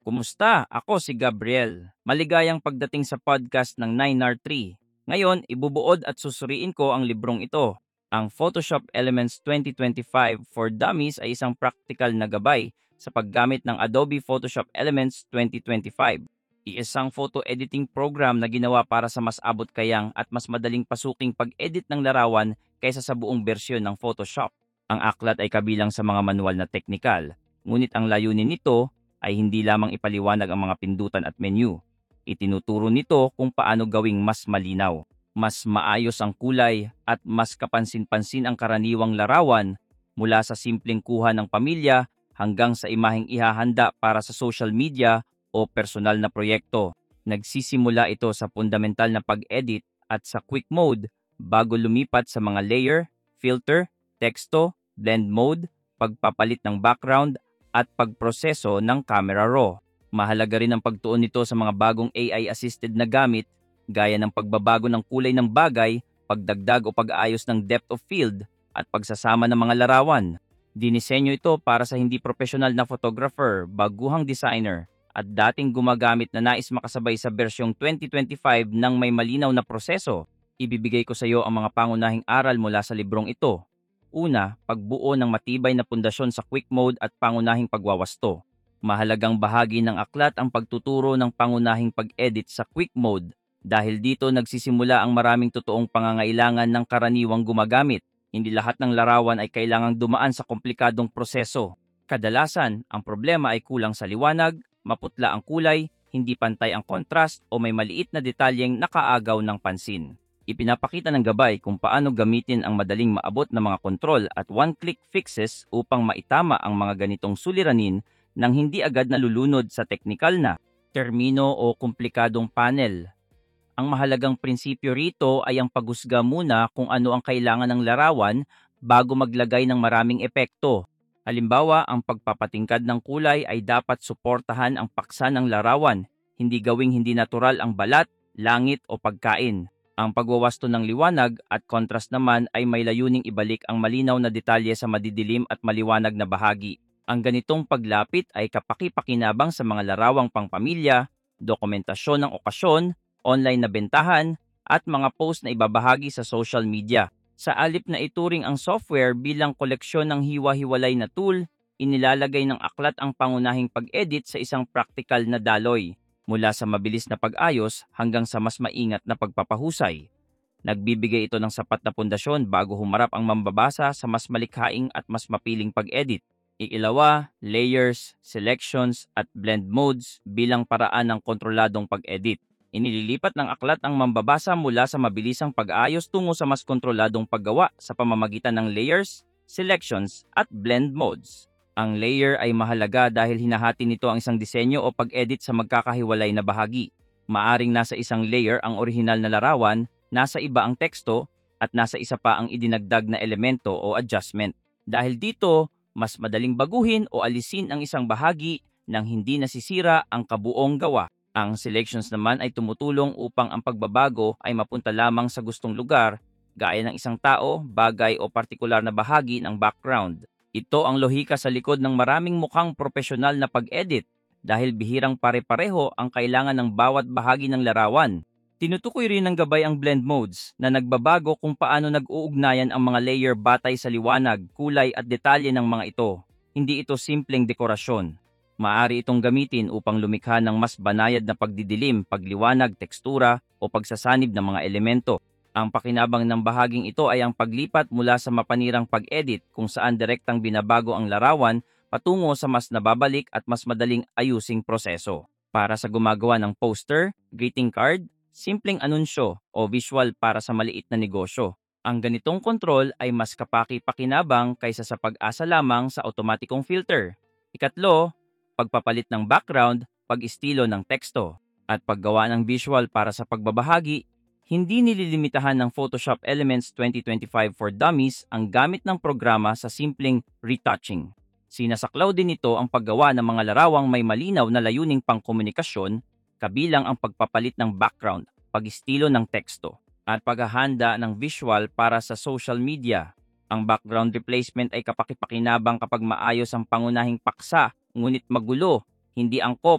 Kumusta? Ako si Gabriel. Maligayang pagdating sa podcast ng 9R3. Ngayon, ibubuod at susuriin ko ang librong ito. Ang Photoshop Elements 2025 for Dummies ay isang practical na gabay sa paggamit ng Adobe Photoshop Elements 2025. Iisang photo editing program na ginawa para sa mas abot kayang at mas madaling pasuking pag-edit ng larawan kaysa sa buong bersyon ng Photoshop. Ang aklat ay kabilang sa mga manual na teknikal, ngunit ang layunin nito ay hindi lamang ipaliwanag ang mga pindutan at menu. Itinuturo nito kung paano gawing mas malinaw, mas maayos ang kulay at mas kapansin-pansin ang karaniwang larawan mula sa simpleng kuha ng pamilya hanggang sa imaheng ihahanda para sa social media o personal na proyekto. Nagsisimula ito sa fundamental na pag-edit at sa quick mode bago lumipat sa mga layer, filter, teksto, blend mode, pagpapalit ng background at pagproseso ng camera raw. Mahalaga rin ang pagtuon nito sa mga bagong AI-assisted na gamit gaya ng pagbabago ng kulay ng bagay, pagdagdag o pag-aayos ng depth of field at pagsasama ng mga larawan. Dinisenyo ito para sa hindi profesional na photographer, baguhang designer at dating gumagamit na nais makasabay sa bersyong 2025 ng may malinaw na proseso. Ibibigay ko sa iyo ang mga pangunahing aral mula sa librong ito. Una, pagbuo ng matibay na pundasyon sa quick mode at pangunahing pagwawasto. Mahalagang bahagi ng aklat ang pagtuturo ng pangunahing pag-edit sa quick mode dahil dito nagsisimula ang maraming totoong pangangailangan ng karaniwang gumagamit. Hindi lahat ng larawan ay kailangang dumaan sa komplikadong proseso. Kadalasan, ang problema ay kulang sa liwanag, maputla ang kulay, hindi pantay ang contrast o may maliit na detalyeng nakaagaw ng pansin. Ipinapakita ng gabay kung paano gamitin ang madaling maabot na mga kontrol at one-click fixes upang maitama ang mga ganitong suliranin nang hindi agad nalulunod sa teknikal na termino o komplikadong panel. Ang mahalagang prinsipyo rito ay ang paghusga muna kung ano ang kailangan ng larawan bago maglagay ng maraming epekto. Halimbawa, ang pagpapatingkad ng kulay ay dapat suportahan ang paksa ng larawan, hindi gawing hindi natural ang balat, langit o pagkain. Ang pagwawasto ng liwanag at contrast naman ay may layuning ibalik ang malinaw na detalye sa madidilim at maliwanag na bahagi. Ang ganitong paglapit ay kapaki-pakinabang sa mga larawang pangpamilya, dokumentasyon ng okasyon, online na bentahan, at mga post na ibabahagi sa social media. Sa alip na ituring ang software bilang koleksyon ng hiwa-hiwalay na tool, inilalagay ng aklat ang pangunahing pag-edit sa isang practical na daloy, mula sa mabilis na pag-ayos hanggang sa mas maingat na pagpapahusay. Nagbibigay ito ng sapat na pundasyon bago humarap ang mambabasa sa mas malikhaing at mas mapiling pag-edit. Ikilawa, layers, selections at blend modes bilang paraan ng kontroladong pag-edit. Inililipat ng aklat ang mambabasa mula sa mabilisang pag-aayos tungo sa mas kontroladong paggawa sa pamamagitan ng layers, selections, at blend modes. Ang layer ay mahalaga dahil hinahati nito ang isang disenyo o pag-edit sa magkakahiwalay na bahagi. Maaring nasa isang layer ang orihinal na larawan, nasa iba ang teksto, at nasa isa pa ang idinagdag na elemento o adjustment. Dahil dito, mas madaling baguhin o alisin ang isang bahagi nang hindi nasisira ang kabuong gawa. Ang selections naman ay tumutulong upang ang pagbabago ay mapunta lamang sa gustong lugar, gaya ng isang tao, bagay o partikular na bahagi ng background. Ito ang lohika sa likod ng maraming mukhang profesional na pag-edit dahil bihirang pare-pareho ang kailangan ng bawat bahagi ng larawan. Tinutukoy rin ng gabay ang blend modes na nagbabago kung paano nag-uugnayan ang mga layer batay sa liwanag, kulay at detalye ng mga ito. Hindi ito simpleng dekorasyon. Maaari itong gamitin upang lumikha ng mas banayad na pagdidilim, pagliwanag, tekstura o pagsasanib ng mga elemento. Ang pakinabang ng bahaging ito ay ang paglipat mula sa mapanirang pag-edit kung saan direktang binabago ang larawan patungo sa mas nababalik at mas madaling ayusing proseso. Para sa gumagawa ng poster, greeting card, simpleng anunsyo o visual para sa maliit na negosyo. Ang ganitong kontrol ay mas kapaki-pakinabang kaysa sa pag-asa lamang sa otomatikong filter. Ikatlo, pagpapalit ng background, pag-estilo ng teksto, at paggawa ng visual para sa pagbabahagi. Hindi nililimitahan ng Photoshop Elements 2025 for Dummies ang gamit ng programa sa simpleng retouching. Sinasaklaw din nito ang paggawa ng mga larawang may malinaw na layuning pangkomunikasyon, kabilang ang pagpapalit ng background, pag-estilo ng teksto, at paghahanda ng visual para sa social media. Ang background replacement ay kapaki-pakinabang kapag maayos ang pangunahing paksa, ngunit magulo, hindi angkop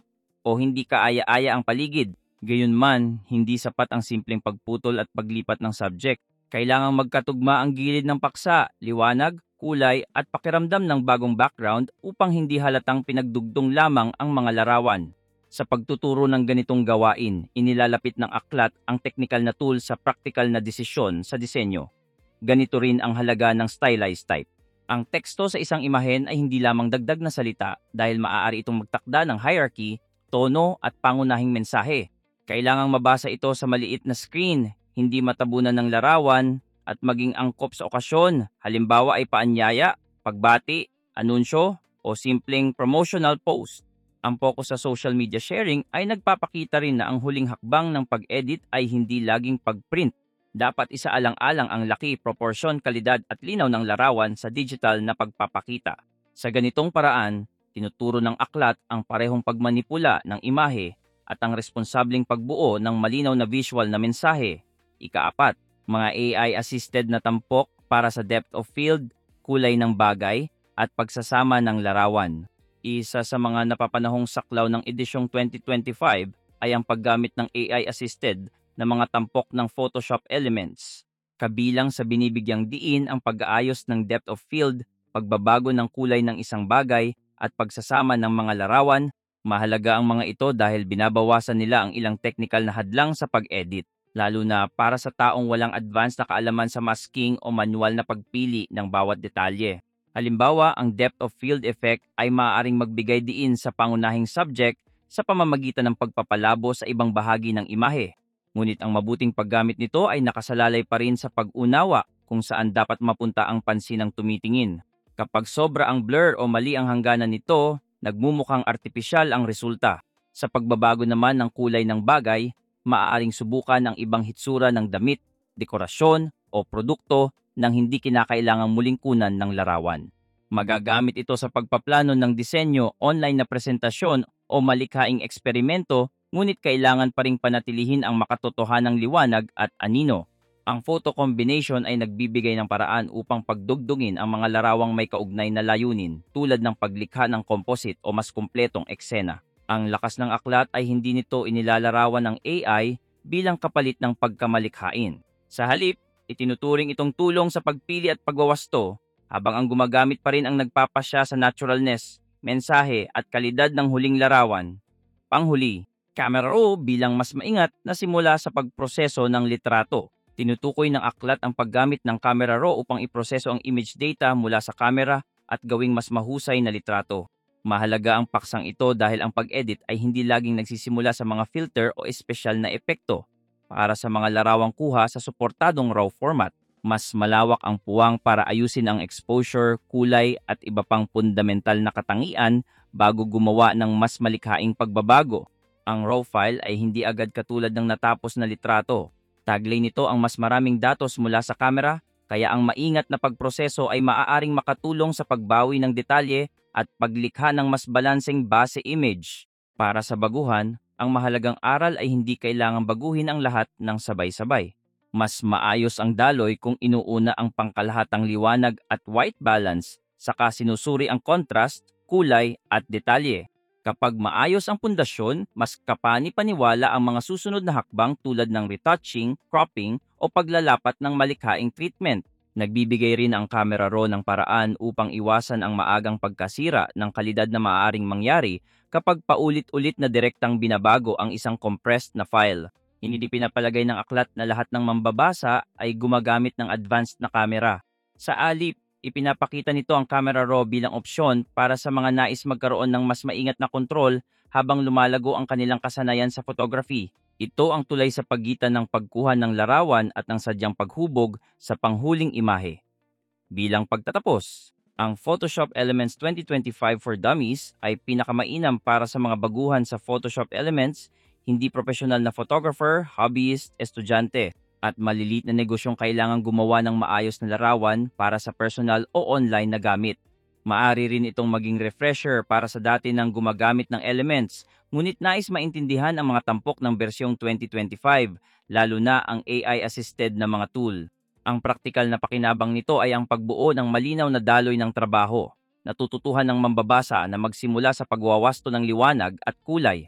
o hindi kaaya-aya ang paligid. Gayunman, hindi sapat ang simpleng pagputol at paglipat ng subject. Kailangang magkatugma ang gilid ng paksa, liwanag, kulay at pakiramdam ng bagong background upang hindi halatang pinagdugtong lamang ang mga larawan. Sa pagtuturo ng ganitong gawain, inilalapit ng aklat ang technical na tool sa practical na desisyon sa disenyo. Ganito rin ang halaga ng stylized type. Ang teksto sa isang imahen ay hindi lamang dagdag na salita dahil maaari itong magtakda ng hierarchy, tono at pangunahing mensahe. Kailangang mabasa ito sa maliit na screen, hindi matabunan ng larawan, at maging angkop sa okasyon. Halimbawa ay paanyaya, pagbati, anunsyo, o simpleng promotional post. Ang focus sa social media sharing ay nagpapakita rin na ang huling hakbang ng pag-edit ay hindi laging pag-print. Dapat isaalang-alang ang laki, proporsyon, kalidad at linaw ng larawan sa digital na pagpapakita. Sa ganitong paraan, tinuturo ng aklat ang parehong pagmanipula ng imahe at ang responsableng pagbuo ng malinaw na visual na mensahe. Ikaapat, mga AI-assisted na tampok para sa depth of field, kulay ng bagay, at pagsasama ng larawan. Isa sa mga napapanahong saklaw ng edisyong 2025 ay ang paggamit ng AI-assisted na mga tampok ng Photoshop elements. Kabilang sa binibigyang diin ang pag-aayos ng depth of field, pagbabago ng kulay ng isang bagay, at pagsasama ng mga larawan. Mahalaga ang mga ito dahil binabawasan nila ang ilang technical na hadlang sa pag-edit, lalo na para sa taong walang advanced na kaalaman sa masking o manual na pagpili ng bawat detalye. Halimbawa, ang depth of field effect ay maaaring magbigay diin sa pangunahing subject sa pamamagitan ng pagpapalabo sa ibang bahagi ng imahe. Ngunit ang mabuting paggamit nito ay nakasalalay pa rin sa pag-unawa kung saan dapat mapunta ang pansin ng tumitingin. Kapag sobra ang blur o mali ang hangganan nito, nagmumukhang artipisyal ang resulta. Sa pagbabago naman ng kulay ng bagay, maaaring subukan ang ibang hitsura ng damit, dekorasyon o produkto nang hindi kinakailangang muling kunan ng larawan. Magagamit ito sa pagpaplano ng disenyo, online na presentasyon o malikhaing eksperimento, ngunit kailangan pa ring panatilihin ang makatotohanang liwanag at anino. Ang photo combination ay nagbibigay ng paraan upang pagdugtungin ang mga larawang may kaugnay na layunin tulad ng paglikha ng composite o mas kumpletong eksena. Ang lakas ng aklat ay hindi nito inilalarawan ng AI bilang kapalit ng pagkamalikhain. Sa halip, itinuturing itong tulong sa pagpili at pagwawasto habang ang gumagamit pa rin ang nagpapasya sa naturalness, mensahe at kalidad ng huling larawan. Panghuli, camera raw bilang mas maingat na simula sa pagproseso ng litrato. Tinutukoy ng aklat ang paggamit ng camera raw upang iproseso ang image data mula sa camera at gawing mas mahusay na litrato. Mahalaga ang paksang ito dahil ang pag-edit ay hindi laging nagsisimula sa mga filter o espesyal na epekto. Para sa mga larawang kuha sa suportadong RAW format, mas malawak ang puwang para ayusin ang exposure, kulay at iba pang fundamental na katangian bago gumawa ng mas malikhaing pagbabago. Ang RAW file ay hindi agad katulad ng natapos na litrato. Taglay nito ang mas maraming datos mula sa kamera, kaya ang maingat na pagproseso ay maaaring makatulong sa pagbawi ng detalye at paglikha ng mas balanseng base image. Para sa baguhan, ang mahalagang aral ay hindi kailangang baguhin ang lahat ng sabay-sabay. Mas maayos ang daloy kung inuuna ang pangkalahatang liwanag at white balance, saka sinusuri ang contrast, kulay at detalye. Kapag maayos ang pundasyon, mas kapani-paniwala ang mga susunod na hakbang tulad ng retouching, cropping o paglalapat ng malikhaing treatment. Nagbibigay rin ang camera raw ng paraan upang iwasan ang maagang pagkasira ng kalidad na maaaring mangyari kapag paulit-ulit na direktang binabago ang isang compressed na file. Hindi pinapalagay ng aklat na lahat ng mambabasa ay gumagamit ng advanced na camera. Sa alip, ipinapakita nito ang camera raw bilang opsyon para sa mga nais magkaroon ng mas maingat na kontrol habang lumalago ang kanilang kasanayan sa photography. Ito ang tulay sa pagitan ng pagkuha ng larawan at ng sadyang paghubog sa panghuling imahe. Bilang pagtatapos, ang Photoshop Elements 2025 for Dummies ay pinakamainam para sa mga baguhan sa Photoshop Elements, hindi profesional na photographer, hobbyist, estudyante, at maliliit na negosyong kailangang gumawa ng maayos na larawan para sa personal o online na gamit. Maari rin itong maging refresher para sa dati nang gumagamit ng Elements, ngunit nais maintindihan ang mga tampok ng bersyong 2025, lalo na ang AI-assisted na mga tool. Ang praktikal na pakinabang nito ay ang pagbuo ng malinaw na daloy ng trabaho. Natututuhan ng mambabasa na magsimula sa pagwawasto ng liwanag at kulay.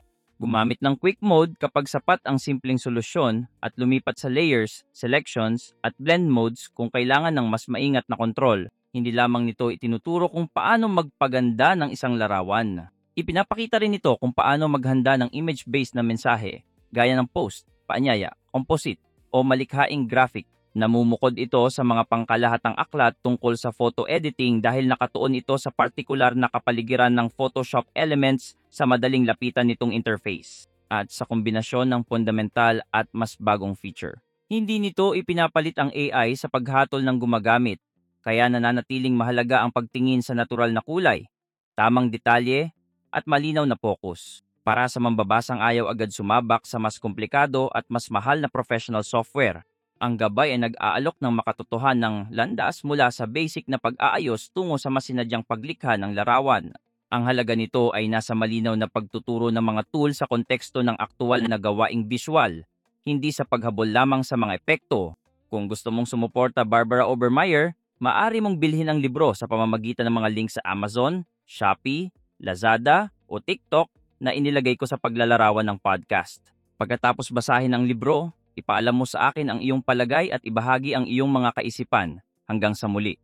Gumamit ng quick mode kapag sapat ang simpleng solusyon at lumipat sa layers, selections, at blend modes kung kailangan ng mas maingat na kontrol. Hindi lamang nito itinuturo kung paano magpaganda ng isang larawan. Ipinapakita rin nito kung paano maghanda ng image-based na mensahe, gaya ng post, paanyaya, composite, o malikhaing graphic. Namumukod ito sa mga pangkalahatang aklat tungkol sa photo editing dahil nakatuon ito sa partikular na kapaligiran ng Photoshop elements sa madaling lapitan nitong interface at sa kombinasyon ng fundamental at mas bagong feature. Hindi nito ipinapalit ang AI sa paghatol ng gumagamit, kaya nananatiling mahalaga ang pagtingin sa natural na kulay, tamang detalye, at malinaw na focus. Para sa mambabasang ayaw agad sumabak sa mas komplikado at mas mahal na professional software, ang gabay ay nag-aalok ng makatotohan ng landas mula sa basic na pag-aayos tungo sa masinadyang paglikha ng larawan. Ang halaga nito ay nasa malinaw na pagtuturo ng mga tool sa konteksto ng aktual na gawaing visual, hindi sa paghabol lamang sa mga epekto. Kung gusto mong sumuporta Barbara Obermeyer, maaari mong bilhin ang libro sa pamamagitan ng mga link sa Amazon, Shopee, Lazada o TikTok na inilagay ko sa paglalarawan ng podcast. Pagkatapos basahin ang libro, ipaalam mo sa akin ang iyong palagay at ibahagi ang iyong mga kaisipan. Hanggang sa muli.